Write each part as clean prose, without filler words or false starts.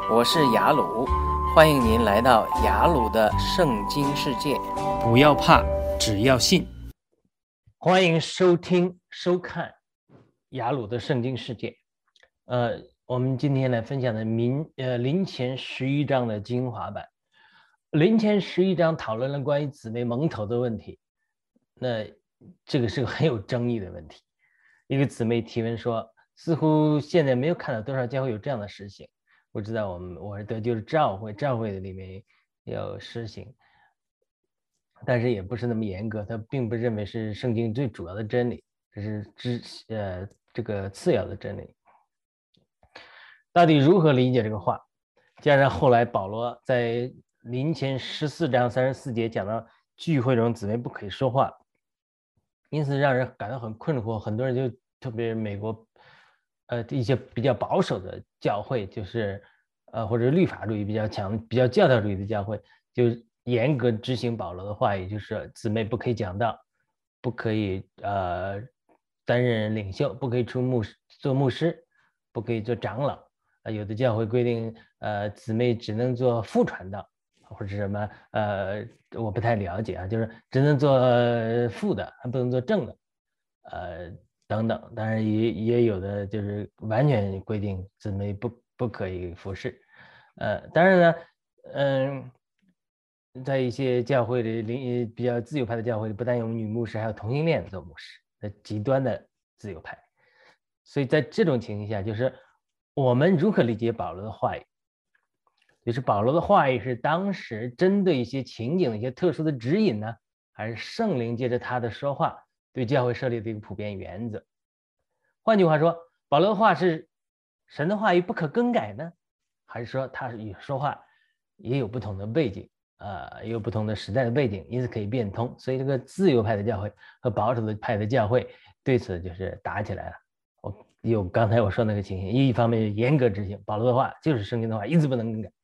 我是雅鲁，欢迎您来到雅鲁的圣经世界。 不要怕，只要信。 欢迎收听收看雅鲁的圣经世界。我们今天来分享的林前11章的精华版。林前11章讨论了关于姊妹蒙头的问题，那这个是个很有争议的问题。一个姊妹提问说，似乎现在没有看到多少教会有这样的实行。我知道我是得救的教会的里面有实行，但是也不是那么严格，他并不认为是圣经最主要的真理，这是这个次要的真理。到底如何理解这个话？加上后来保罗在林前14章34节讲到聚会中姊妹不可以说话，因此让人感到很困惑。很多人就特别美国一些比较保守的教会，就是或者律法主义比较强、比较教条主义的教会，就严格执行保罗的话语，就是姊妹不可以讲道，不可以担任领袖，不可以做牧师，不可以做长老。有的教会规定姊妹只能做副传道，或者什么我不太了解啊，就是只能做副的，还不能做正的，等等。当然也有的就是完全规定姊妹不可以服侍。当然呢，在一些教会里，比较自由派的教会里，不但有女牧师，还有同性恋做牧师，极端的自由派。所以在这种情形下，就是我们如何理解保罗的话语？就是保罗的话语是当时针对一些情景的一些特殊的指引呢，还是圣灵借着他的说话对教会设立的一个普遍原则？换句话说，保罗的话是神的话语不可更改呢，还是说他说话也有不同的背景，也有不同的时代的背景，因此可以变通？所以这个自由派的教会和保守派的教会对此就是打起来了。有刚才我说那个情形，一方面严格执行保罗的话，就是圣经的话，一字不能更改。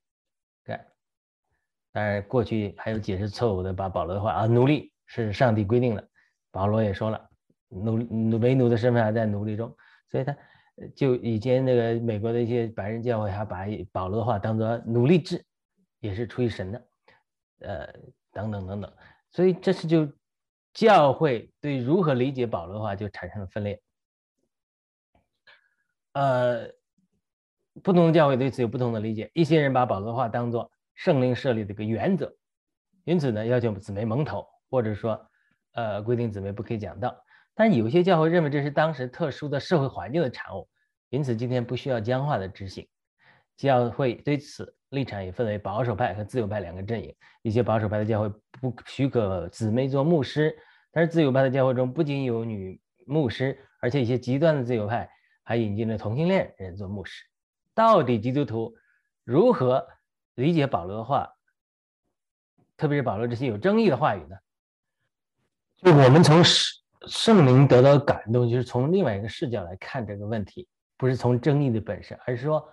当然，过去还有解释错误的，把保罗的话奴隶是上帝规定的，保罗也说了，为奴的身份还在奴隶中，所以他就以前那个美国的一些白人教会还把保罗的话当作奴隶制，也是出于神的，等等等等，所以这是就教会对如何理解保罗的话就产生了分裂。不同的教会对此有不同的理解，一些人把保罗的话当作圣灵设立的一个原则，因此呢要求姊妹蒙头，或者说规定姊妹不可以讲道。但有些教会认为这是当时特殊的社会环境的产物，因此今天不需要僵化的执行。教会对此立场也分为保守派和自由派两个阵营。一些保守派的教会不许可姊妹做牧师，但是自由派的教会中不仅有女牧师，而且一些极端的自由派还引进了同性恋人做牧师。到底基督徒如何理解保罗的话，特别是保罗这些有争议的话语呢？就我们从圣灵得到感动，就是从另外一个视角来看这个问题，不是从争议的本身，而是说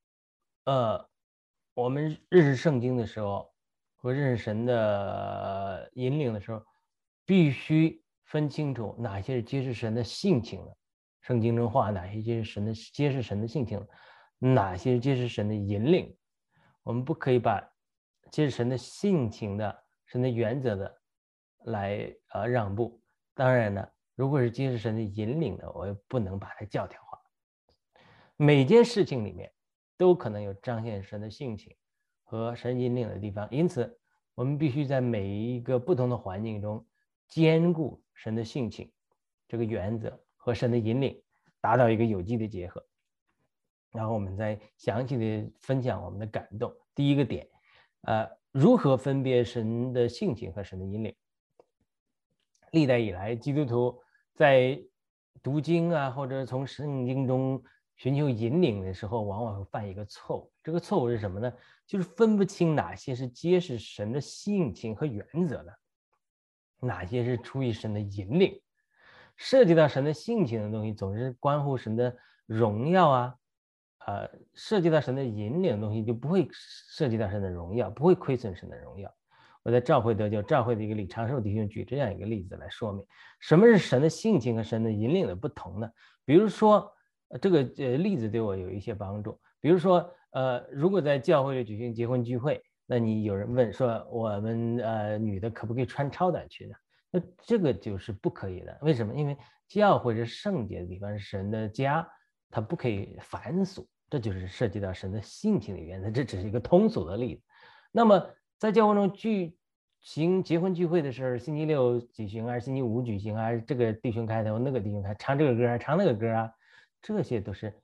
我们认识圣经的时候和认识神的引领的时候，必须分清楚哪些是揭示神的性情的，圣经中话哪些揭示神的性情，哪些是揭示神的引领。我们不可以把揭示神的性情的、神的原则的来让步。当然呢，如果是揭示神的引领的，我也不能把它教条化。每件事情里面都可能有彰显神的性情和神引领的地方，因此我们必须在每一个不同的环境中兼顾神的性情这个原则和神的引领，达到一个有机的结合。然后我们再详细的分享我们的感动。第一个点，如何分别神的性情和神的引领？历代以来，基督徒在读经或者从圣经中寻求引领的时候，往往会犯一个错误。这个错误是什么呢？就是分不清哪些是揭示神的性情和原则的，哪些是出于神的引领。涉及到神的性情的东西，总是关乎神的荣耀涉及到神的引领的东西，就不会涉及到神的荣耀，不会亏损神的荣耀。我在召会得救召会的一个李长寿弟兄举这样一个例子来说明什么是神的性情和神的引领的不同呢？比如说这个例子对我有一些帮助。比如说，如果在教会里举行结婚聚会，那你有人问说，我们女的可不可以穿超短裙呢？那这个就是不可以的。为什么？因为教会是圣洁的地方，是神的家，它不可以繁俗，这就是涉及到神的性情的原则。这只是一个通俗的例子。那么在教会中举行结婚聚会的时候，星期六举行还是星期五举行，还是这个弟兄开头，那个弟兄开，唱这个歌还是唱那个歌啊？这些都是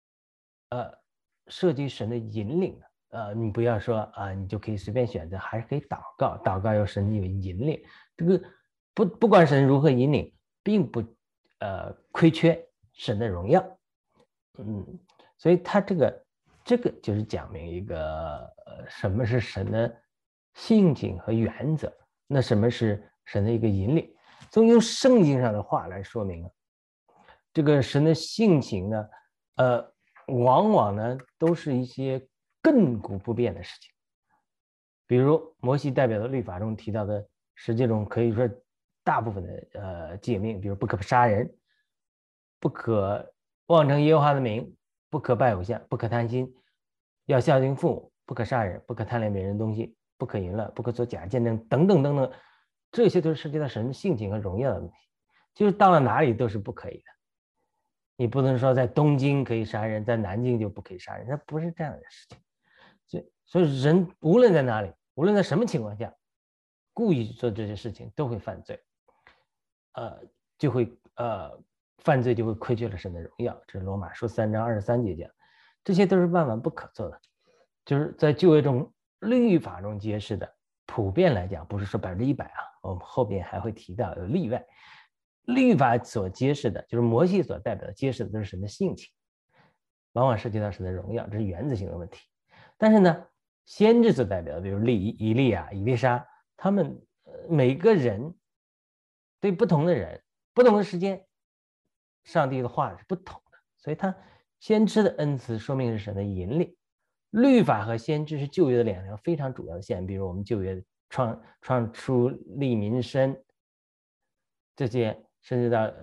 涉及神的引领的。你不要说你就可以随便选择，还是可以祷告，祷告有神有引领。这个不管神如何引领，并不亏缺神的荣耀。所以他这个就是讲明一个什么是神的性情和原则，那什么是神的一个引领。从用圣经上的话来说明这个神的性情呢，往往呢都是一些亘古不变的事情。比如摩西代表的律法中提到的实际中可以说大部分的诫命，比如不可杀人，不可妄称耶和华的名，不可拜偶像，不可贪心，要孝敬父母，不可杀人，不可贪恋别人的东西，不可淫乱，不可做假见证，等等等等，这些都是涉及到神的性情和荣耀的东西，就是到了哪里都是不可以的。你不能说在东京可以杀人，在南京就不可以杀人，那不是这样的事情。所以人无论在哪里，无论在什么情况下，故意做这些事情都会犯罪，就会犯罪就会亏缺了神的荣耀。这是罗马书3章23节讲，这些都是万万不可做的。就是在旧约中律法中揭示的，普遍来讲不是说100%我们后边还会提到有例外。律法所揭示的，就是摩西所代表的揭示的都是神的性情，往往涉及到神的荣耀，这是原则性的问题。但是呢，先知所代表的，比如以利亚、以利沙，他们每个人对不同的人、不同的时间，上帝的话是不同的，所以他先知的恩赐说明是神的引领。律法和先知是旧约的两条非常主要的线，比如我们旧约创出利民申这些，甚至到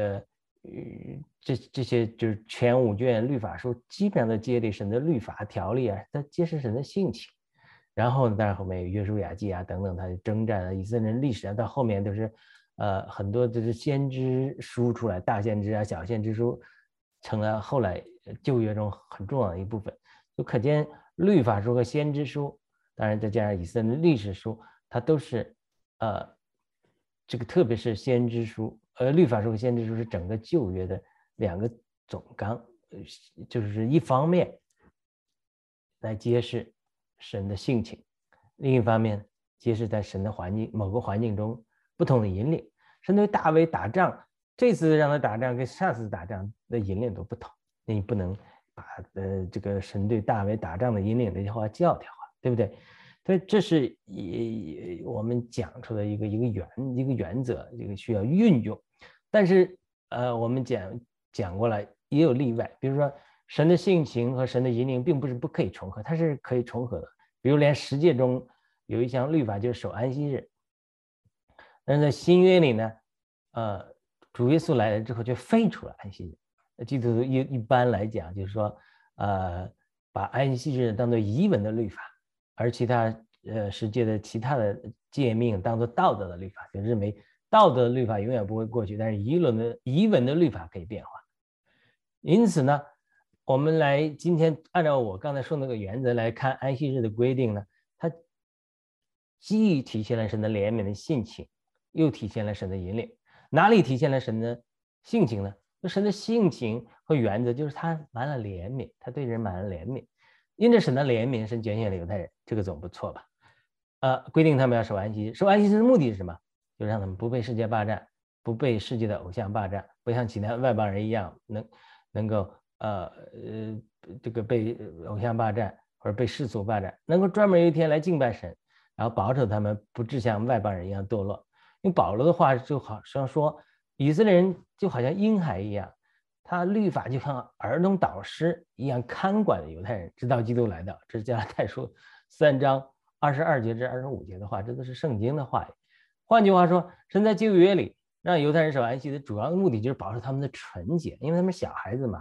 这些就是全5卷律法书，基本上都接力神的律法条例它揭示神的性情。然后呢，当然后面有约书亚记等等，他的征战以色列人历史到后面都是很多就是先知书出来，大先知小先知书成了后来旧约中很重要的一部分。就可见律法书和先知书，当然再加上以色列历史书，它都是这个特别是先知书，律法书和先知书是整个旧约的2个总纲，就是一方面来揭示神的性情，另一方面揭示在神的环境某个环境中不同的引领。神对大卫打仗，这次让他打仗跟上次打仗的引领都不同，你不能把这个神对大卫打仗的引领这句话教条化，对不对？所以这是我们讲出的一个原则，这个需要运用。但是我们讲过了，也有例外，比如说神的性情和神的引领并不是不可以重合，它是可以重合的。比如连十诫中有一项律法就是守安息日，但是在新约里呢，主耶稣来了之后就废除了安息日。基督徒一般来讲就是说，把安息日当作仪文的律法，而其他世界的其他的诫命当作道德的律法，就认为道德的律法永远不会过去，但是仪文的律法可以变化。因此呢，我们今天按照我刚才说那个原则来看安息日的规定呢，它既体现了神的怜悯的性情，又体现了神的引领。哪里体现了神的性情呢？神的性情和原则就是他满了怜悯，他对人满了怜悯。因着神的怜悯，神拣选了犹太人，这个总不错吧？规定他们要守安息日。守安息日的目的是什么？就让他们不被世界霸占，不被世界的偶像霸占，不像其他外邦人一样能够这个被偶像霸占或者被世俗霸占，能够专门有一天来敬拜神，然后保守他们不致像外邦人一样堕落。用保罗的话就好像说，以色列人就好像婴孩一样，他律法就像儿童导师一样看管犹太人，直到基督来到。这是加拉太书3章22节至25节的话，这都是圣经的话语。换句话说，神在旧约里让犹太人守安息的主要的目的就是保守他们的纯洁，因为他们小孩子嘛，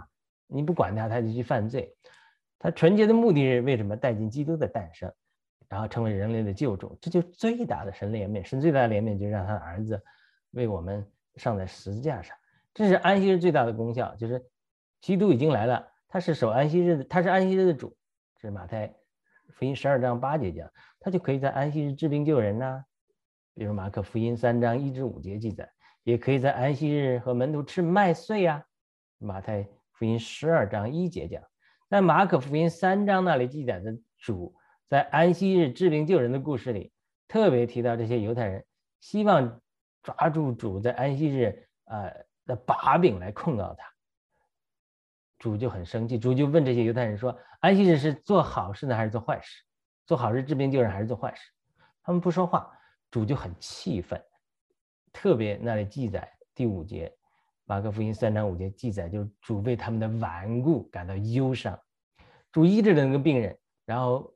你不管他，他就去犯罪。他纯洁的目的是为什么？带进基督的诞生，然后成为人类的救主，这就最大的神怜悯。神最大的怜悯就是让他的儿子为我们上在十字架上。这是安息日最大的功效，就是基督已经来了，他是守安息日的，他是安息日的主。这是马太福音12章8节讲，他就可以在安息日治病救人呐。比如马可福音3章1至5节记载，也可以在安息日和门徒吃麦穗呀。马太福音12章1节讲，在马可福音3章那里记载的主在安息日治病救人的故事里，特别提到这些犹太人希望抓住主在安息日的把柄来控告他。主就很生气，主就问这些犹太人说：安息日是做好事呢还是做坏事？做好事治病救人还是做坏事？他们不说话，主就很气愤。特别那里记载第5节，马可福音3章5节记载，就主为他们的顽固感到忧伤。主医治了那个病人，然后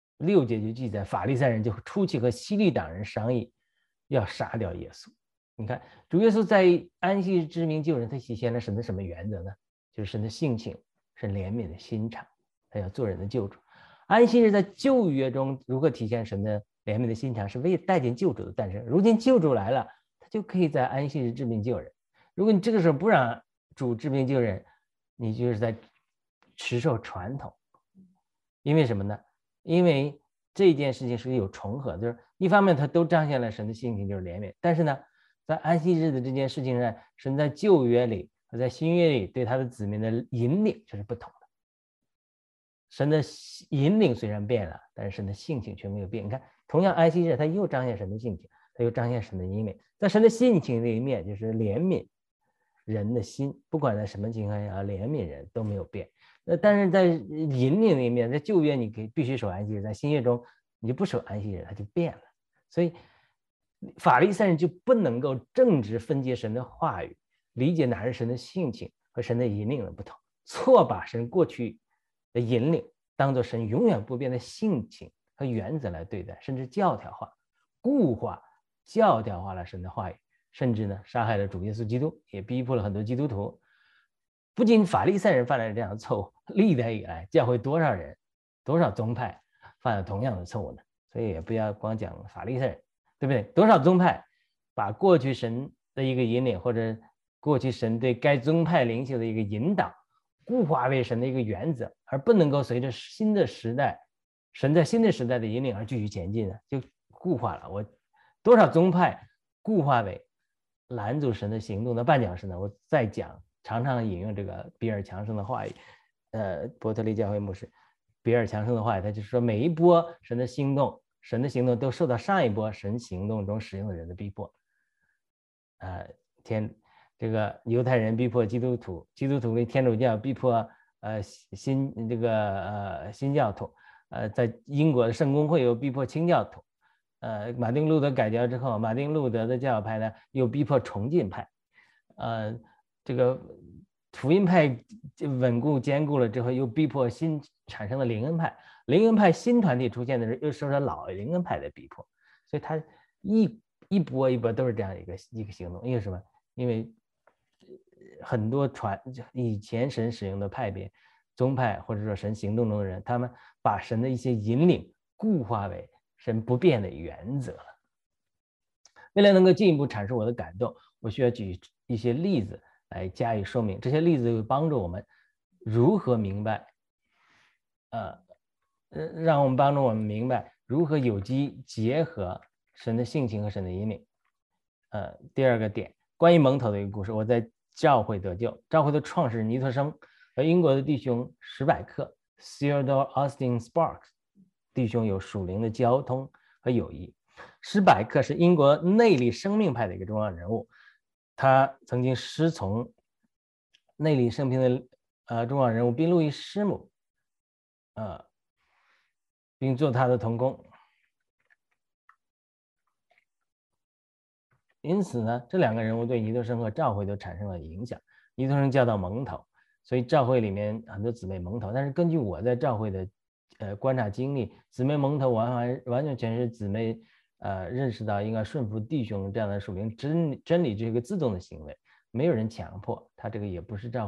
6节就记载法利赛人就出去和希律党人商议要杀掉耶稣。你看主耶稣在安息日治病救人，他体现了神的什么原则呢？就是神的性情，神怜悯的心肠，他要做人的救主。安息日在旧约中如何体现神的怜悯的心肠？是为带进救主的诞生。如今救主来了，他就可以在安息日治病救人。如果你这个时候不让主治病救人，你就是在持守传统。因为什么呢？因为这件事情是有重合，就是一方面他都彰显了神的性情，就是怜悯，但是呢，在安息日的这件事情上，神在旧约里和在新约里对他的子民的引领就是不同的。神的引领虽然变了，但是神的性情却没有变。你看，同样安息日，他又彰显神的性情，他又彰显神的引领。在神的性情这一面，就是怜悯人的心，不管在什么情况下，怜悯人都没有变。但是在引领那一面，在旧约你必须守安息日，在新约中你就不守安息日，它就变了。所以法利赛人就不能够正直分解神的话语，理解哪是神的性情和神的引领的不同，错把神过去的引领当作神永远不变的性情和原则来对待，甚至教条化、固化、教条化了神的话语，甚至呢杀害了主耶稣基督，也逼迫了很多基督徒。不仅法利赛人犯了这样的错误，历代以来教会多少人、多少宗派犯了同样的错误呢？所以也不要光讲法利赛人，对不对？多少宗派把过去神的一个引领，或者过去神对该宗派领袖的一个引导，固化为神的一个原则，而不能够随着新的时代，神在新的时代的引领而继续前进呢？就固化了。我多少宗派固化为拦阻神的行动的绊脚石呢？我再讲。常常引用这个比尔强生的话语，伯特利教会牧师比尔强生的话语，他就是说每一波神的行动都受到上一波神行动中使用的人的逼迫。这个犹太人逼迫基督徒，基督徒为天主教逼迫新教徒，在英国的圣公会又逼迫清教徒，马丁路德改教之后，马丁路德的教派呢又逼迫重进派，这个福音派稳固坚固了之后，又逼迫新产生的灵恩派。灵恩派新团体出现的时候，又受到老灵恩派的逼迫。所以他一波一波都是这样一个行动。因为什么？因为很多以前神使用的派别、宗派，或者说神行动中的人，他们把神的一些引领固化为神不变的原则了。为了能够进一步阐述我的感动，我需要举一些例子来加以说明，这些例子会帮助我们如何明白，让我们帮助我们明白如何有机结合神的性情和神的引领。第二个点，关于蒙头的一个故事。我在教会得救，教会的创始人尼特生和英国的弟兄史百克 Theodore Austin Sparks 弟兄有属灵的交通和友谊。史百克是英国内里生命派的一个重要人物，他曾经师从内里生命的重要人物宾路易师母，并做他的同工。因此呢，这两个人物对尼特生和教会都产生了影响。尼特生教导蒙头，所以教会里面很多姊妹蒙头。但是根据我在教会的观察经历，姊妹蒙头完全全是姊妹认识到应该顺服弟兄这样的属灵真理，这是一个自动的行为，没有人强迫他。这个也不是教会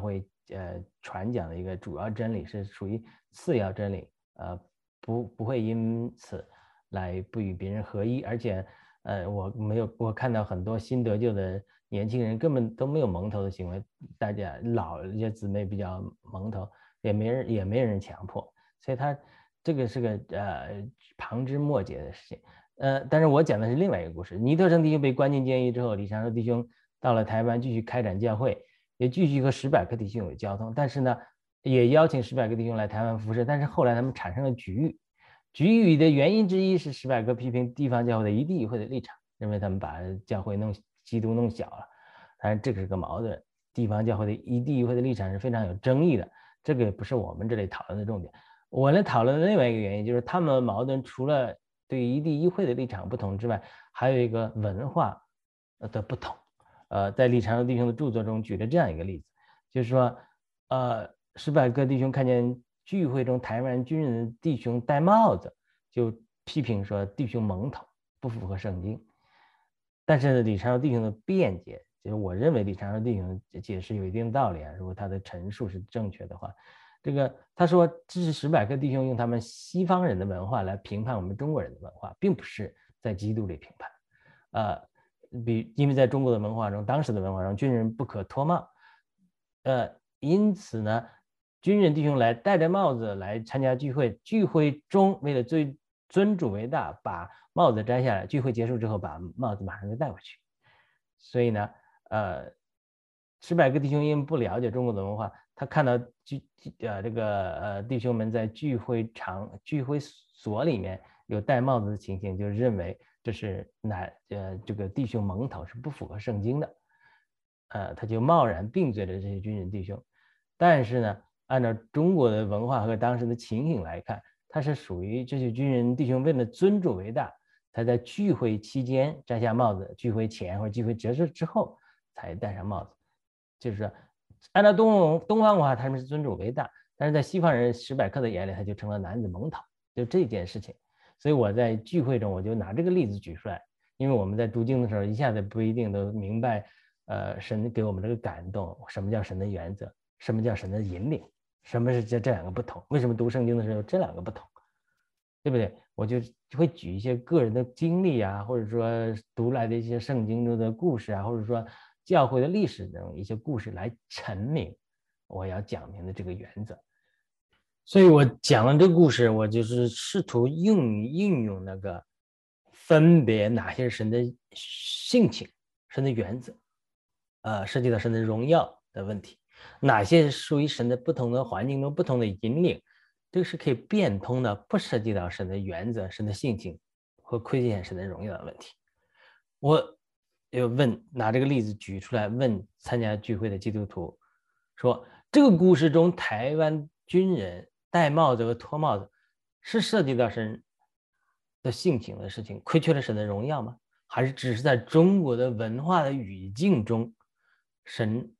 传讲的一个主要真理，是属于次要真理，不会因此来不与别人合一。而且我看到很多新得救的年轻人根本都没有蒙头的行为，大家老一些姊妹比较蒙头，也没人强迫，所以这个是个旁枝末节的事情。但是我讲的是另外一个故事。尼特生弟兄被关进监狱之后，李长寿弟兄到了台湾继续开展教会，也继续和史百克弟兄有交通，但是呢，也邀请史百克弟兄来台湾服侍。但是后来他们产生了局域，局域的原因之一是史百克批评地方教会的一地一会的立场，认为他们把教会基督弄小了。当然这个是个矛盾，地方教会的一地一会的立场是非常有争议的，这个也不是我们这里讨论的重点。我来讨论的另外一个原因就是他们矛盾除了对一地一会的立场不同之外，还有一个文化的不同。在李长寿弟兄的著作中举了这样一个例子，就是说，史百克弟兄看见聚会中台湾军人的弟兄戴帽子，就批评说弟兄蒙头，不符合圣经。但是李长寿弟兄的辩解，就是我认为李长寿弟兄解释有一定的道理啊，如果他的陈述是正确的话。他说这是史百克弟兄用他们西方人的文化来评判我们中国人的文化，并不是在基督里评判。因为在中国的文化中，当时的文化中，军人不可脱帽，因此呢，军人弟兄来戴着帽子来参加聚会，聚会中为了尊主为大，把帽子摘下来，聚会结束之后把帽子马上就戴回去。所以呢，史百克弟兄因不了解中国的文化，他看到弟兄们在聚会所里面有戴帽子的情形，就认为这是这个弟兄蒙头是不符合圣经的，他就贸然定罪了这些军人弟兄。但是呢，按照中国的文化和当时的情形来看，他是属于这些军人弟兄为了尊主为大，他在聚会期间摘下帽子，聚会前或者聚会结束之后才戴上帽子。就是说按照东方文化他们是尊主为大，但是在西方人史百克的眼里他就成了男子蒙头，就这件事情。所以我在聚会中我就拿这个例子举出来，因为我们在读经的时候一下子不一定都明白神给我们这个感动，什么叫神的原则，什么叫神的引领，什么是这两个不同，为什么读圣经的时候有这两个不同，对不对？我就会举一些个人的经历啊，或者说读来的一些圣经中的故事啊，或者说教会的历史中一些故事来陈明我要讲明的这个原则。所以我讲了这个故事，我就是试图应用那个分别哪些是神的性情、神的原则，涉及到神的荣耀的问题，哪些是属于神的不同的环境中不同的引领，这个是可以变通的，不涉及到神的原则、神的性情和窥见神的荣耀的问题。我又拿这个例子举出来问参加聚会的基督徒，说这个故事中台湾军人戴帽子和脱帽子是涉及到神的性情的事情，亏缺了神的荣耀吗？还是只是在中国的文化的语境中，神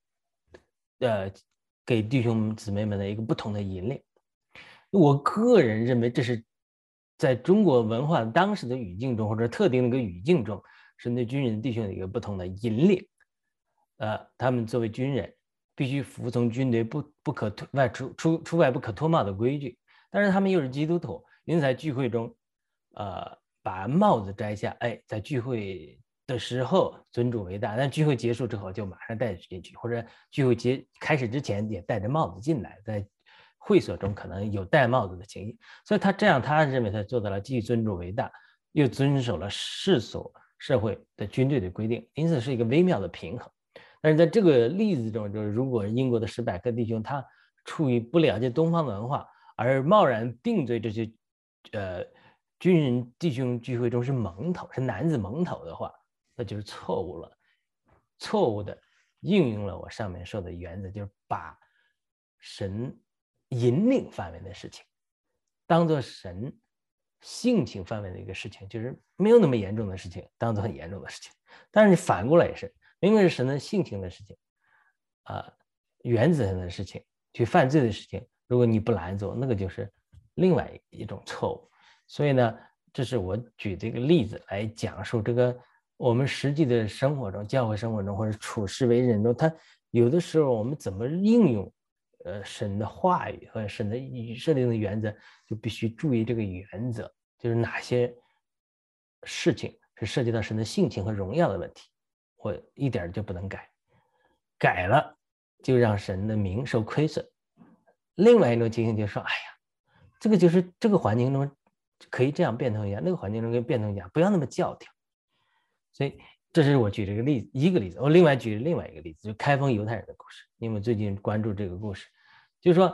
给弟兄姊妹们的一个不同的引领？我个人认为这是在中国文化当时的语境中，或者特定的一个语境中，神对军人弟兄的一个不同的引领。他们作为军人必须服从军队不可出外不可脱帽的规矩，但是他们又是基督徒，因此在聚会中把帽子摘下，在聚会的时候尊主为大，但聚会结束之后就马上戴进去，或者聚会开始之前也戴着帽子进来，在会所中可能有戴帽子的情形。所以他认为他做到了既尊主为大，又遵守了世俗社会的军队的规定，因此是一个微妙的平衡。但是在这个例子中，就是如果英国的史百克弟兄他出于不了解东方文化而贸然定罪这些军人弟兄聚会中是蒙头，是男子蒙头的话，那就是错误了，错误的应用了我上面说的原则，就是把神引领范围的事情当作神性情范围的一个事情，就是没有那么严重的事情当作很严重的事情。但是反过来也是，明明是神的性情的事情原则上的事情，去犯罪的事情，如果你不拦阻，那个就是另外一种错误。所以呢，这是我举这个例子来讲述这个我们实际的生活中、教会生活中或者处世为人中，他有的时候我们怎么应用神的话语和神的设定的原则，就必须注意这个原则，就是哪些事情是涉及到神的性情和荣耀的问题，我一点就不能改，改了就让神的名受亏损。另外一种情形就是说，哎呀，这个就是这个环境中可以这样变通一下，那个环境中可以变通一下，不要那么教条。所以这是我举这个例子，一个例子。我另外举另外一个例子，就开封犹太人的故事，因为我最近关注这个故事，就是说，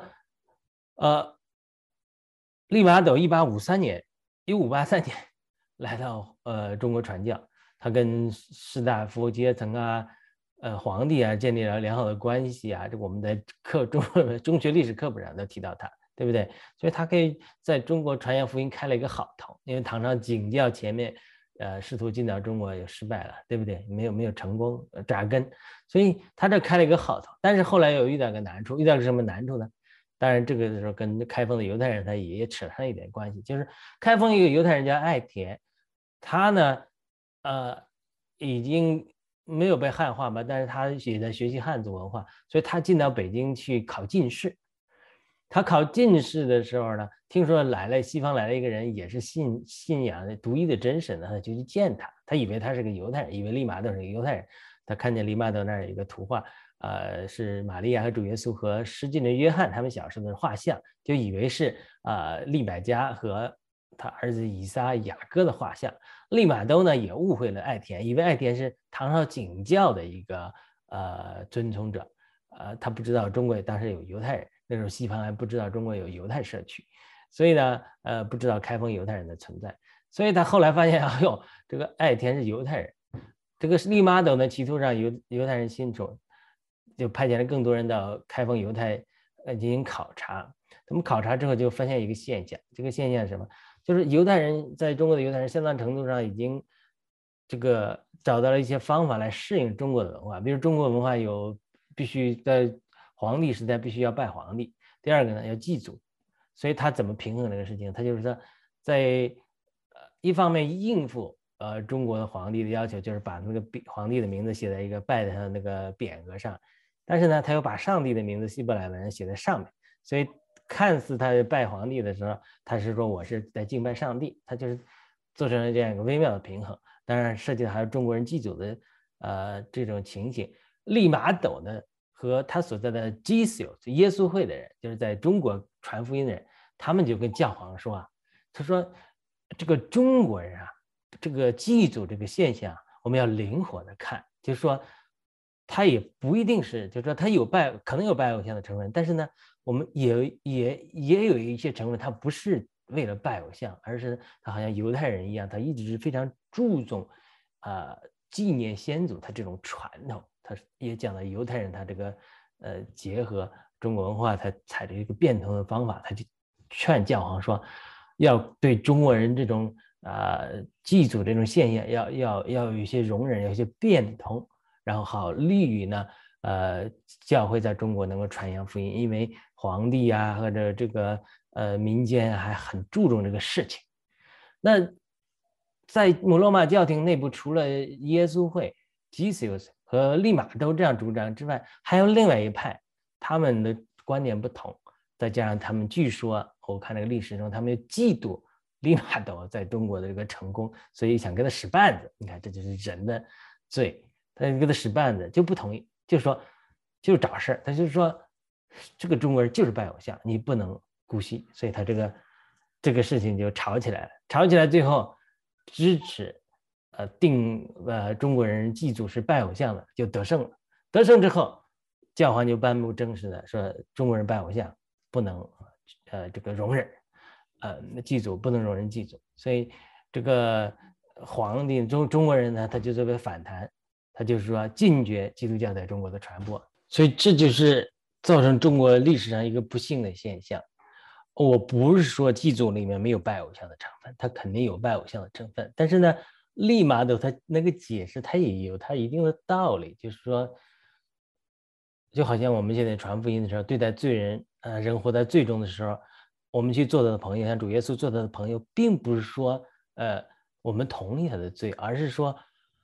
利玛窦1853年，1583年来到中国传教，他跟士大夫阶层啊，皇帝啊建立了良好的关系啊，这我们在中学历史课本上都提到他，对不对？所以他可以在中国传扬福音开了一个好头，因为唐朝景教前面试图进到中国也失败了，对不对？没有成功扎根，所以他这开了一个好头。但是后来又遇到个难处，遇到个什么难处呢？当然，这个时候跟开封的犹太人他也扯上一点关系，就是开封一个犹太人叫艾田，他呢，已经没有被汉化嘛，但是他也在学习汉族文化，所以他进到北京去考进士。他考进士的时候呢，听说西方来了一个人，也是信仰独一的真神的，他就去见他。他以为他是个犹太人，以为利玛窦是个犹太人。他看见利玛窦那儿有一个图画，是玛利亚和主耶稣和施浸的约翰他们小时候的画像，就以为是利百加和他儿子以撒、雅各的画像。利玛窦呢也误会了艾田，以为艾田是唐朝景教的一个遵从者，他不知道中国当时有犹太人。那时候西方还不知道中国有犹太社区，所以呢，不知道开封犹太人的存在，所以他后来发现，哎呦，这个艾田是犹太人，这个利玛窦呢，企图让犹太人信主，就派遣了更多人到开封犹太进行考察。他们考察之后就发现一个现象，这个现象是什么？就是犹太人在中国的犹太人相当程度上已经这个找到了一些方法来适应中国的文化，比如中国文化有必须在皇帝时代必须要拜皇帝，第二个呢要祭祖，所以他怎么平衡这个事情？他就是说，在一方面应付中国的皇帝的要求，就是把那个皇帝的名字写在一个拜他的那个匾额上，但是呢，他又把上帝的名字希伯来文写在上面，所以看似他拜皇帝的时候，他是说我是在敬拜上帝，他就是做成了这样一个微妙的平衡。当然，涉及到还有中国人祭祖的这种情形。利玛窦呢？和他所在的 GCO 耶稣会的人，就是在中国传福音的人，他们就跟教皇说啊，他说这个中国人啊，这个祭祖这个现象，我们要灵活的看，就是说他也不一定是，就是说他可能有拜偶像的成分，但是呢，我们也有一些成分，他不是为了拜偶像，而是他好像犹太人一样，他一直是非常注重纪念先祖他这种传统。他也讲了犹太人他这个结合中国文化，他采取一个变通的方法，他就劝教皇说，要对中国人这种祭祖这种现象要有一些容忍，有一些变通，然后好利于呢教会在中国能够传扬福音，因为皇帝啊或者这个民间还很注重这个事情。那在姆罗马教廷内部，除了耶稣会 GCOS 和利玛窦这样主张之外，还有另外一派，他们的观点不同，再加上他们据说，我看那个历史中，他们嫉妒利玛窦在中国的这个成功，所以想跟他使绊子。你看，这就是人的罪，他跟他使绊子就不同意，就说就找事儿，他就说这个中国人就是拜偶像，你不能姑息，所以他这个事情就吵起来了，吵起来最后支持中国人祭祖是拜偶像的，就得胜了。得胜之后，教皇就颁布正式的说，中国人拜偶像不能这个容忍，祭祖不能容忍祭祖。所以这个皇帝中国人呢，他就作为反弹，他就是说禁绝基督教在中国的传播。所以这就是造成中国历史上一个不幸的现象。我不是说祭祖里面没有拜偶像的成分，他肯定有拜偶像的成分，但是呢，利玛窦他那个解释他也有他一定的道理，就是说，就好像我们现在传福音的时候，对待罪人，人活在罪中的时候，我们去做他的朋友，像主耶稣做他的朋友，并不是说我们同意他的罪，而是说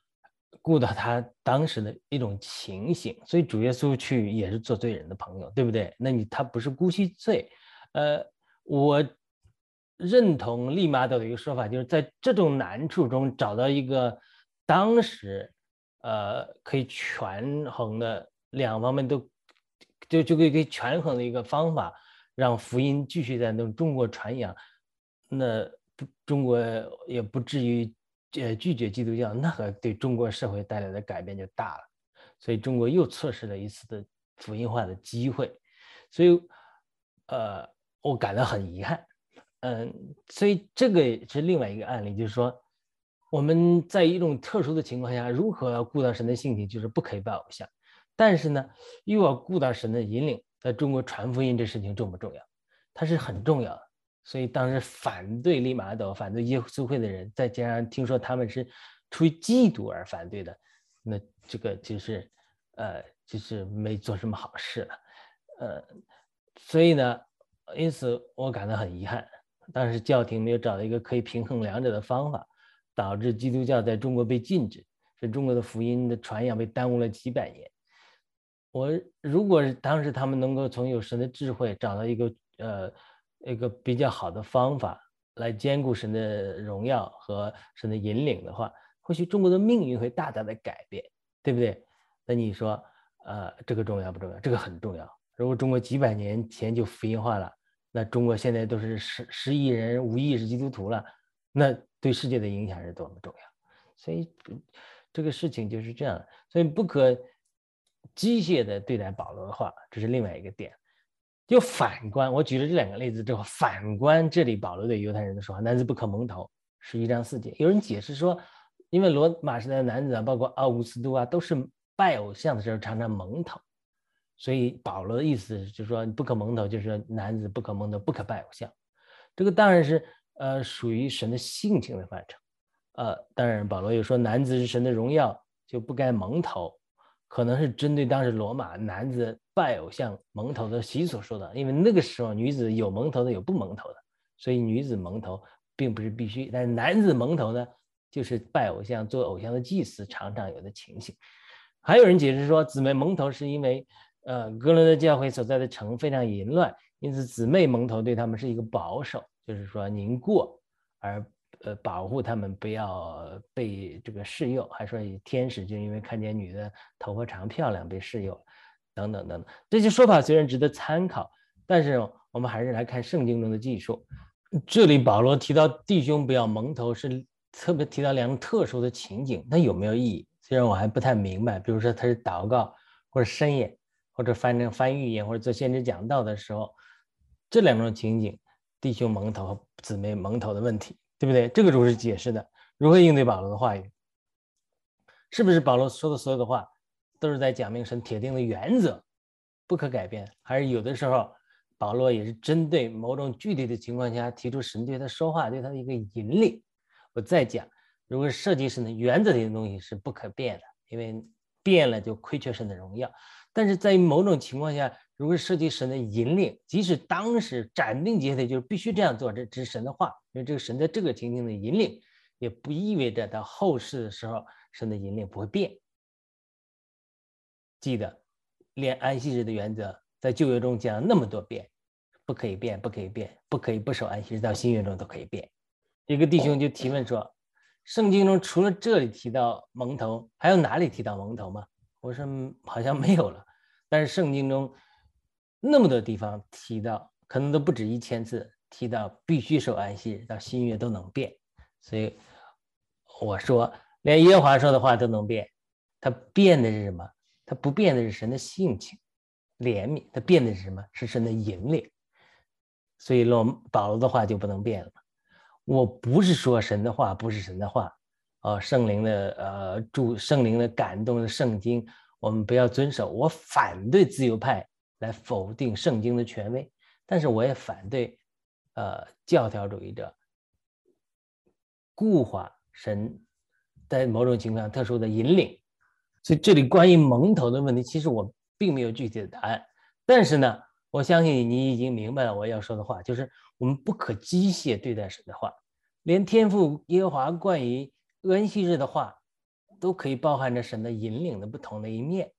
顾到他当时的一种情形，所以主耶稣去也是做罪人的朋友，对不对？那他不是姑息罪，我认同利玛窦的一个说法，就是在这种难处中找到一个当时可以权衡的两方面都就可以权衡的一个方法，让福音继续在中国传扬，那中国也不至于拒绝基督教，那个对中国社会带来的改变就大了，所以中国又错失了一次的福音化的机会，所以我感到很遗憾。所以这个是另外一个案例，就是说我们在一种特殊的情况下，如何要顾到神的性情，就是不可以拜偶像，但是呢，又要顾到神的引领，在中国传福音这事情重不重要？它是很重要的。所以当时反对利玛窦、反对耶稣会的人，再加上听说他们是出于嫉妒而反对的，那这个就是没做什么好事了。所以呢，因此我感到很遗憾。当时教廷没有找到一个可以平衡两者的方法，导致基督教在中国被禁止，使中国的福音的传扬被耽误了几百年。如果当时他们能够从有神的智慧找到一个比较好的方法来兼顾神的荣耀和神的引领的话，或许中国的命运会大大的改变，对不对？那你说这个重要不重要？这个很重要。如果中国几百年前就福音化了，那中国现在都是10亿人，5亿是基督徒了，那对世界的影响是多么重要。所以这个事情就是这样，所以不可机械的对待保罗的话，这是另外一个点。就反观，我举了这2个例子之后，反观这里保罗对犹太人的说话，男子不可蒙头，11章4节。有人解释说，因为罗马时代的男子啊，包括奥古斯都啊，都是拜偶像的时候常常蒙头，所以保罗的意思就是说，不可蒙头，就是说男子不可蒙头，不可拜偶像。这个当然是属于神的性情的范畴。当然保罗又说男子是神的荣耀，就不该蒙头，可能是针对当时罗马男子拜偶像蒙头的习俗说的，因为那个时候女子有蒙头的，有不蒙头的，所以女子蒙头并不是必须，但是男子蒙头呢，就是拜偶像做偶像的祭司常常有的情形。还有人解释说，姊妹蒙头是因为哥伦的教会所在的城非常淫乱，因此姊妹蒙头对他们是一个保守，就是说宁过而保护他们不要被这个试诱，还说天使就因为看见女的头发长漂亮被试诱，等等等等。这些说法虽然值得参考，但是我们还是来看圣经中的记述。这里保罗提到弟兄不要蒙头，是特别提到2种特殊的情景，那有没有意义？虽然我还不太明白，比如说他是祷告或者申言，或者翻预言或者做先知讲道的时候，这2种情景，弟兄蒙头和姊妹蒙头的问题，对不对？这个主是解释的，如何应对保罗的话语？是不是保罗说的所有的话都是在讲明神铁定的原则，不可改变？还是有的时候保罗也是针对某种具体的情况下提出神对他说话对他的一个引领？我再讲，如果涉及神的原则的东西是不可变的，因为变了就亏缺神的荣耀。但是在某种情况下，如果涉及神的引领，即使当时斩钉截铁就是必须这样做，这是神的话，因为这个神在这个情境的引领，也不意味着到后世的时候神的引领不会变。记得连安息日的原则在旧约中讲了那么多遍，不可以变，不可以变，不可以不守安息日，到新约中都可以变。一个弟兄就提问说，圣经中除了这里提到蒙头，还有哪里提到蒙头吗？我说好像没有了，但是圣经中那么多地方提到，可能都不止1000次提到必须守安息日，到新约都能变。所以我说连耶和华说的话都能变，他变的是什么？他不变的是神的性情怜悯，他变的是什么？是神的引领。所以保罗的话就不能变了。我不是说神的话不是神的话，圣灵的感动的圣经我们不要遵守。我反对自由派来否定圣经的权威，但是我也反对教条主义者固化神在某种情况下特殊的引领。所以这里关于蒙头的问题，其实我并没有具体的答案，但是呢，我相信你已经明白了我要说的话，就是我们不可机械对待神的话，连天父耶和华关于安息日的话， 都可以包含着神的引领的不同的一面。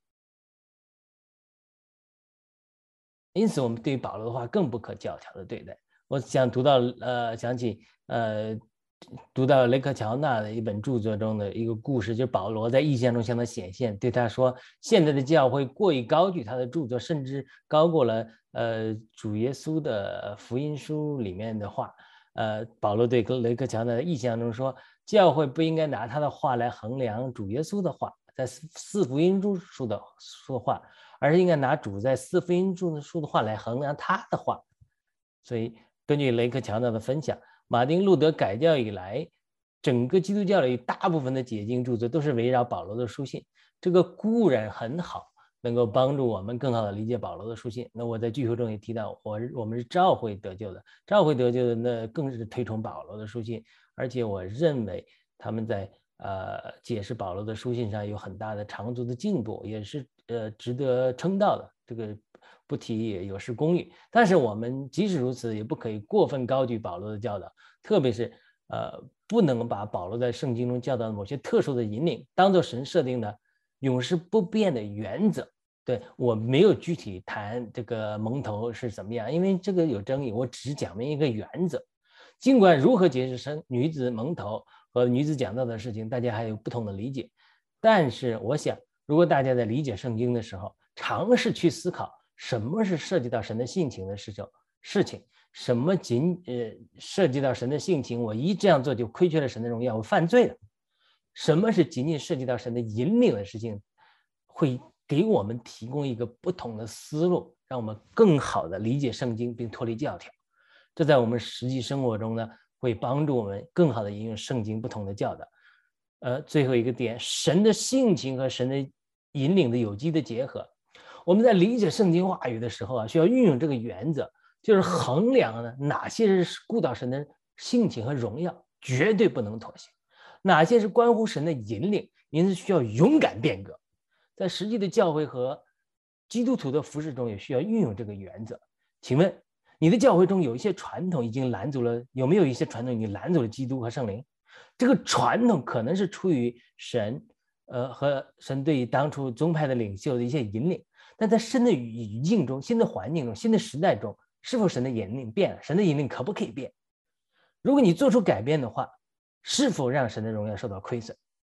因此，我们对于保罗的话更不可教条的对待。我想想起读到雷克乔纳的一本著作中的一个故事，就是保罗在异象中向他显现，对他说：“现在的教会过于高举他的著作，甚至高过了主耶稣的福音书里面的话。”保罗对雷克乔纳的异象中说，教会不应该拿他的话来衡量主耶稣的话，在四福音书的话，而是应该拿主在四福音书的话来衡量他的话。所以根据雷克乔纳的分享，马丁路德改教以来，整个基督教里大部分的解经著作都是围绕保罗的书信，这个固然很好，能够帮助我们更好的理解保罗的书信。那我在聚会中也提到，我们是召会得救的，召会得救的那更是推崇保罗的书信，而且我认为他们在解释保罗的书信上有很大的长足的进步，也是值得称道的。这个不提也有失公允。但是我们即使如此，也不可以过分高举保罗的教导，特别是不能把保罗在圣经中教导的某些特殊的引领当作神设定的永世不变的原则。对，我没有具体谈这个蒙头是怎么样，因为这个有争议，我只讲明一个原则。尽管如何解释女子蒙头和女子讲道的事情，大家还有不同的理解，但是我想，如果大家在理解圣经的时候，尝试去思考什么是涉及到神的性情的事情，什么涉及到神的性情，我一这样做就亏缺了神的荣耀，我犯罪了。什么是仅仅涉及到神的引领的事情，会给我们提供一个不同的思路，让我们更好的理解圣经并脱离教条。这在我们实际生活中呢，会帮助我们更好的应用圣经不同的教导。最后一个点，神的性情和神的引领的有机的结合。我们在理解圣经话语的时候啊，需要运用这个原则，就是衡量呢哪些是顾到神的性情和荣耀，绝对不能妥协；哪些是关乎神的引领，因此需要勇敢变革。在实际的教会和基督徒的服事中，也需要运用这个原则。请问你的教会中有一些传统已经拦阻了，有没有一些传统已经拦阻了基督和圣灵？这个传统可能是出于神，和神对于当初宗派的领袖的一些引领，但在新的语境中、新的环境中、新的时代中，是否神的引领变了？神的引领可不可以变？如果你做出改变的话，是否让神的荣耀受到亏损？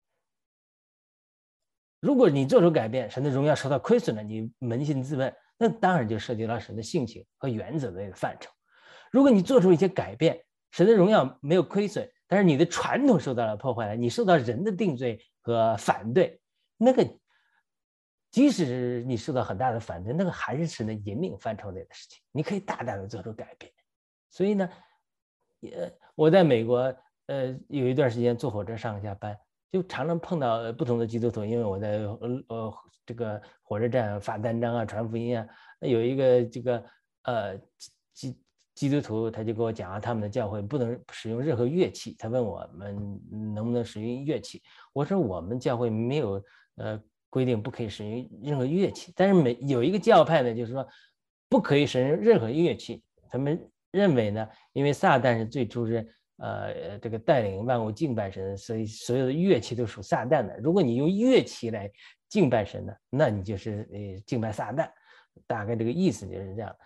如果你做出改变，神的荣耀受到亏损了，你扪心自问，那当然就涉及到神的性情和原则的那个范畴。如果你做出一些改变，神的荣耀没有亏损，但是你的传统受到了破坏了，你受到人的定罪和反对，那个即使你受到很大的反对，那个还是神的引领范畴内的事情，你可以大胆的做出改变。所以呢，我在美国有一段时间坐火车上下班，就常常碰到不同的基督徒，因为我在这个火车站发单张啊、传福音啊，有一个这个基督徒他就跟我讲啊，他们的教会不能使用任何乐器，他问我们能不能使用乐器，我说我们教会没有规定不可以使用任何乐器，但是有一个教派呢，就是说不可以使用任何乐器，他们认为呢，因为撒旦是最初是这个带领万物敬拜神，所以所有的乐器都属撒旦的。如果你用乐器来敬拜神呢，那你就是敬拜撒旦。大概这个意思就是这样。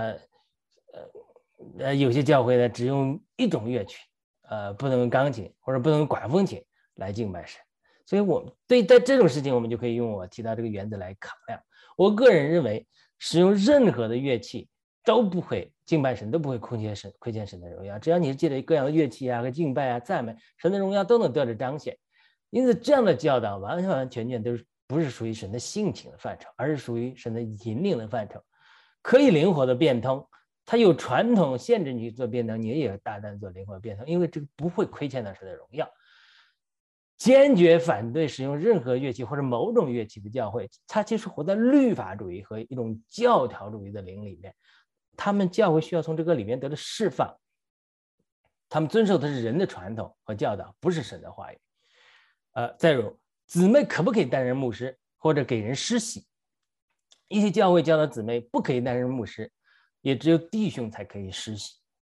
有些教会呢只用一种乐曲，不能用钢琴或者不能用管风琴来敬拜神。所以我们对在这种事情，我们就可以用我提到这个原则来考量。我个人认为，使用任何的乐器都不会敬拜神，都不会亏欠神的荣耀。只要你是借着各样的乐器啊和敬拜啊赞美，神的荣耀都能得到彰显。因此，这样的教导完完全全都不是属于神的性情的范畴，而是属于神的引领的范畴，可以灵活的变通。它有传统限制你做变通，你也有大胆做灵活变通，因为这个不会亏欠到神的荣耀。坚决反对使用任何乐器或者某种乐器的教会，它其实活在律法主义和一种教条主义的灵里面。他们教会需要从这个里面得到释放，他们遵守的是人的传统和教导，不是神的话语。再有，姊妹可不可以担任牧师或者给人施洗？一些教会教导姊妹不可以担任牧师，也只有弟兄才可以施洗。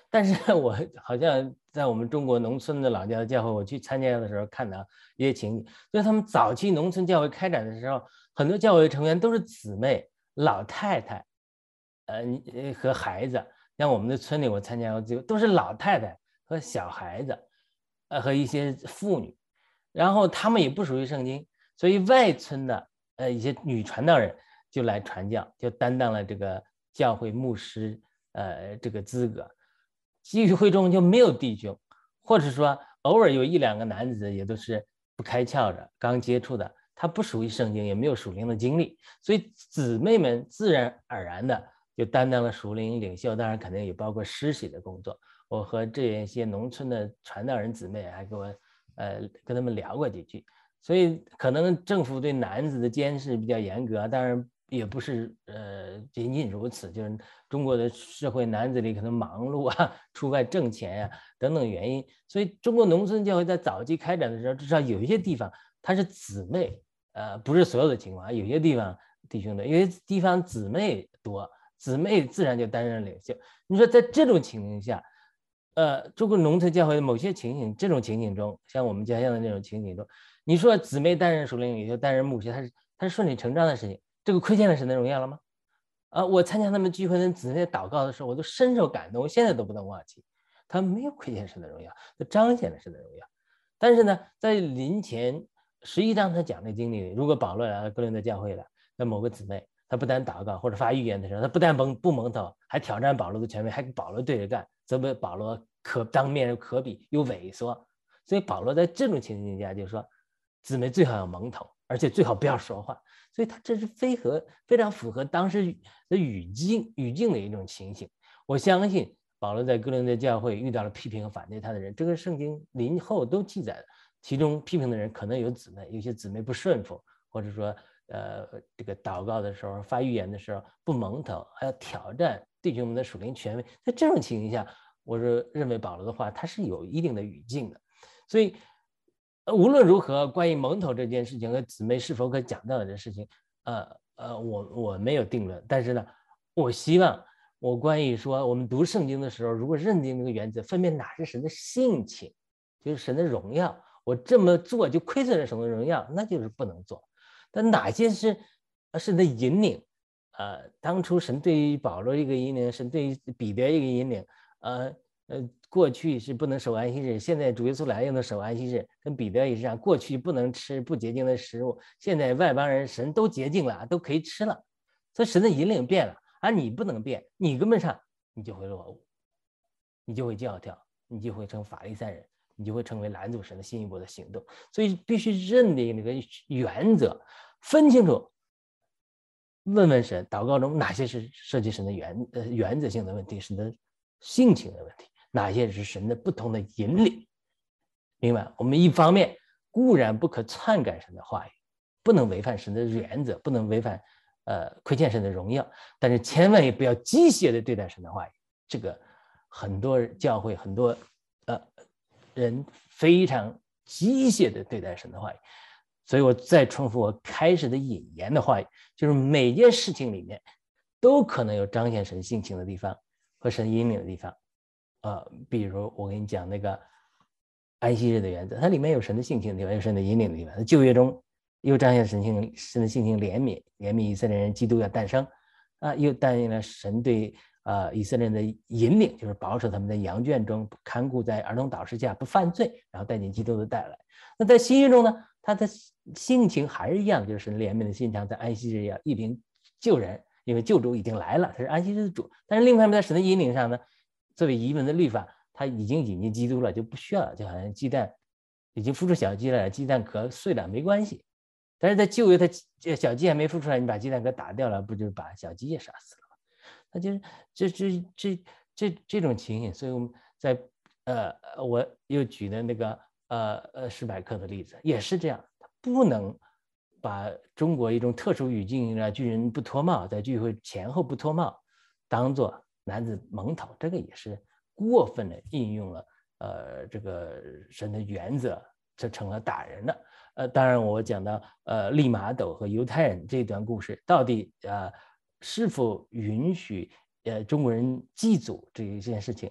但是我好像在我们中国农村的老家的教会，我去参加的时候看到一些情景，就是他们早期农村教会开展的时候，很多教会成员都是姊妹、老太太，和孩子。像我们的村里，我参加过，都是老太太和小孩子，和一些妇女，然后他们也不属于圣经，所以外村的一些女传道人就来传教，就担当了这个教会牧师这个资格。聚会中就没有弟兄，或者说偶尔有一两个男子也都是不开窍的，刚接触的，他不属于圣经，也没有属灵的经历，所以姊妹们自然而然的就担当了属灵领袖，当然肯定也包括施洗的工作。我和这些农村的传道人姊妹还跟他们聊过几句，所以可能政府对男子的监视比较严格，当然也不是仅仅如此，就是中国的社会男子里可能忙碌啊、出外挣钱呀、等等原因，所以中国农村教会在早期开展的时候，至少有一些地方它是姊妹，不是所有的情况，有些地方弟兄的，有些地方姊妹多，姊妹自然就担任领袖。你说在这种情形下，中国农村教会的某些情形，这种情形中，像我们家乡的那种情形中，你说姊妹担任属灵领袖、担任牧师，它是顺理成章的事情，这个亏欠了神的荣耀了吗？我参加他们聚会的姊妹祷告的时候，我都深受感动，我现在都不能忘记，他们没有亏欠神的荣耀，都彰显了神的荣耀。但是呢，在临前11章他讲的经历里，如果保罗来了哥林多教会了，那某个姊妹他不但祷告或者发预言的时候，他不但不蒙头，还挑战保罗的权威，还跟保罗对着干，责备保罗当面又可比又猥琐。所以保罗在这种情形下就说，姊妹最好要蒙头，而且最好不要说话。所以他这是非常符合当时的语境的一种情形。我相信保罗在哥林多教会遇到了批评和反对他的人，这个圣经临后都记载了，其中批评的人可能有姊妹，有些姊妹不顺服，或者说这个祷告的时候、发预言的时候不蒙头，还要挑战弟兄们的属灵权威。在这种情形下，我认为保罗的话他是有一定的语境的。所以无论如何，关于蒙头这件事情和姊妹是否可讲道的事情，我没有定论。但是呢，我希望我关于说我们读圣经的时候，如果认定这个原则，分辨哪是神的性情，就是神的荣耀，我这么做就亏损了神的荣耀，那就是不能做。但哪些是神的引领？当初神对于保罗一个引领，神对于彼得一个引领，过去是不能守安息日，现在主耶稣来又能守安息日，跟彼得也是这样。过去不能吃不洁净的食物，现在外邦人神都洁净了，都可以吃了。所以神的引领变了，而你不能变，你跟不上，你就会落伍，你就会教条，你就会成法利赛人，你就会成为拦阻神的新一步的行动。所以必须认定那个原则，分清楚。问问神，祷告中哪些是涉及神的原则性的问题，神的性情的问题，哪些是神的不同的引领。明白？我们一方面固然不可篡改神的话语，不能违反神的原则，不能违反亏欠神的荣耀，但是千万也不要机械的对待神的话语。这个很多教会很多人非常机械的对待神的话语。所以我再重复我开始的引言的话语，就是每件事情里面都可能有彰显神性情的地方和神引领的地方。比如我跟你讲那个安息日的原则，它里面有神的性情的地方，有神的引领的地方。旧约中又彰显神的性情怜悯以色列人，基督要诞生又担任了神对以色列人的引领，就是保守他们在羊圈中看顾在儿童导师下不犯罪，然后带进基督的带来。那在新约中呢，他的性情还是一样，就是神怜悯的心肠，在安息日要一并救人，因为救主已经来了，他是安息日的主。但是另一方面，在神的引领上呢，作为遗文的律法，他已经引进基督了，就不需要了，就好像鸡蛋已经孵出小鸡了，鸡蛋壳碎了没关系。但是在旧约，他小鸡还没孵出来，你把鸡蛋壳打掉了，不就把小鸡也杀死了吗？那就是这种情形。所以我们在我又举的那个史百克的例子也是这样，不能把中国一种特殊语境巨人不脱帽，在聚会前后不脱帽当做男子蒙头，这个也是过分的应用了这个神的原则，这成了打人了。当然我讲到利玛窦和犹太人这段故事，到底是否允许中国人祭祖这一件事情，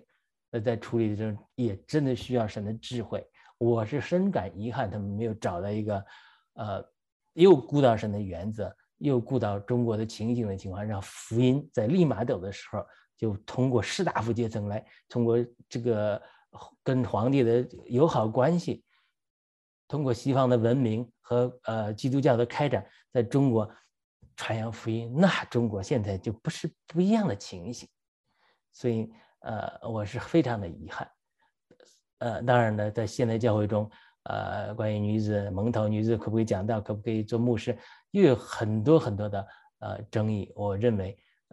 在处理这种也真的需要神的智慧。我是深感遗憾，他们没有找到一个又顾到神的原则，又顾到中国的情景的情况，让福音在利玛窦的时候就通过士大夫阶层来，通过这个跟皇帝的友好关系，通过西方的文明和基督教的开展，在中国传扬福音，那中国现在就不一样的情形。所以我是非常的遗憾。当然呢，在现代教会中，关于女子蒙头女子可不可以讲道，可不可以做牧师，又有很多的争议。我认为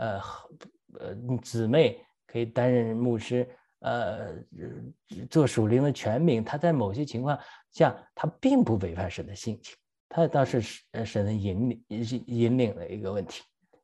姊妹可以担任牧师，做属灵的权柄，他在某些情况下他并不违反神的性情，他倒是神的引领的一个问题。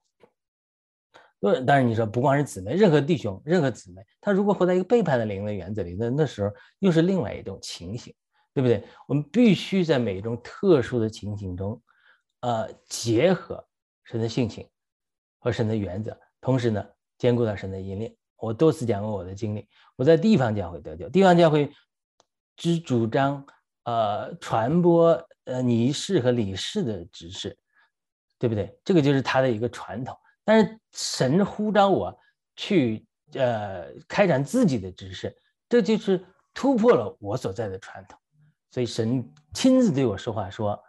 当然你说不光是姊妹，任何弟兄任何姊妹，他如果活在一个背叛的灵的原则里，那时候又是另外一种情形，对不对？我们必须在每一种特殊的情形中结合神的性情和神的原则，同时呢兼顾到神的引领。我多次讲过我的经历，我在地方教会得救，地方教会只主张传播拟事和理事的指示，对不对？这个就是他的一个传统。但是神呼召我去开展自己的指示，这就是突破了我所在的传统。所以神亲自对我说话，说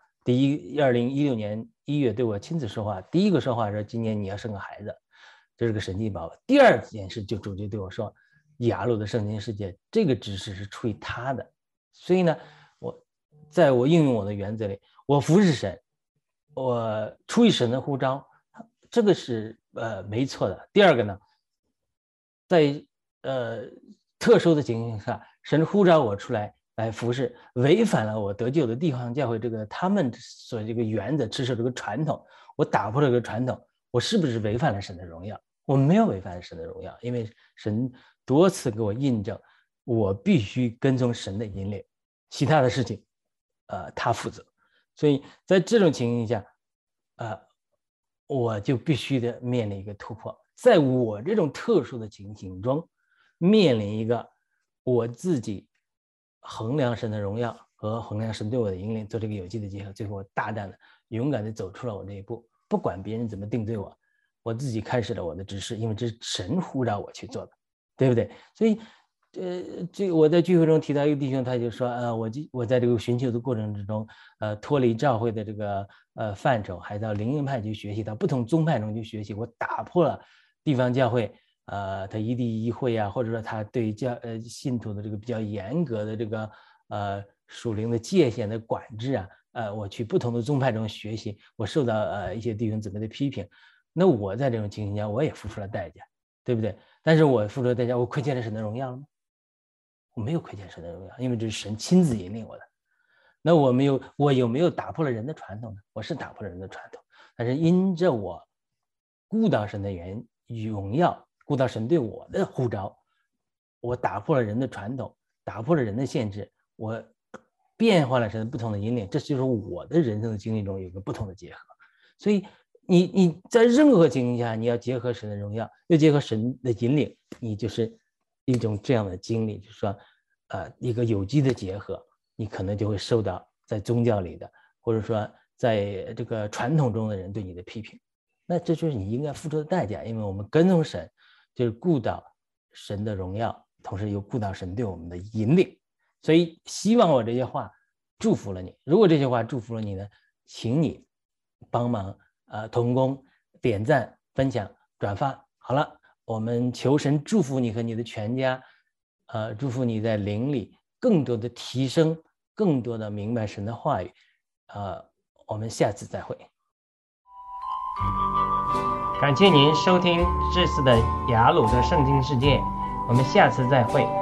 2016年1月对我亲自说话，第一个说话说今年你要生个孩子，这是个神迹宝宝。第二件事就主就对我说，雅鲁的圣经世界这个指示是出于他的。所以呢，在我应用我的原则里，我服侍神，我出于神的呼召，这个是没错的。第二个呢，在特殊的情形下，神呼召我出来服侍，违反了我得救的地方教会他们所这个原则持守这个传统，我打破了这个传统，我是不是违反了神的荣耀？我没有违反神的荣耀，因为神多次给我印证，我必须跟从神的引领，其他的事情他负责。所以在这种情形下我就必须得面临一个突破，在我这种特殊的情形中，面临一个我自己衡量神的荣耀和衡量神对我的引领做这个有机的结合，最后我大胆的勇敢的走出了我这一步，不管别人怎么定罪我自己开始了我的指示，因为这是神呼召我去做的，对不对？所以我在聚会中提到一个弟兄，他就说我在这个寻求的过程之中脱离教会的这个范畴，还到灵恩派去学习，到不同宗派中去学习，我打破了地方教会他一地一会啊，或者说他对信徒的这个比较严格的这个属灵的界限的管制啊，我去不同的宗派中学习，我受到一些弟兄姊妹的批评，那我在这种情形下我也付出了代价，对不对？但是我付出了代价，我亏欠了神的荣耀了吗？我没有亏欠神的荣耀，因为这是神亲自引领我的。那我有没有打破了人的传统呢？我是打破了人的传统，但是因着我顾到神的荣耀，顾到神对我的呼召，我打破了人的传统，打破了人的限制，我变化了神不同的引领，这就是我的人生的经历中有个不同的结合。所以你在任何情况下，你要结合神的荣耀，又结合神的引领，你就是一种这样的经历，就是说一个有机的结合，你可能就会受到在宗教里的，或者说在这个传统中的人对你的批评，那这就是你应该付出的代价。因为我们跟从神，就是顾到神的荣耀，同时又顾到神对我们的引领。所以希望我这些话祝福了你，如果这些话祝福了你呢，请你帮忙同工、点赞、分享、转发。好了，我们求神祝福你和你的全家，祝福你在灵里更多的提升，更多的明白神的话语。我们下次再会。 感谢您收听这次的雅鲁的圣经世界，我们下次再会。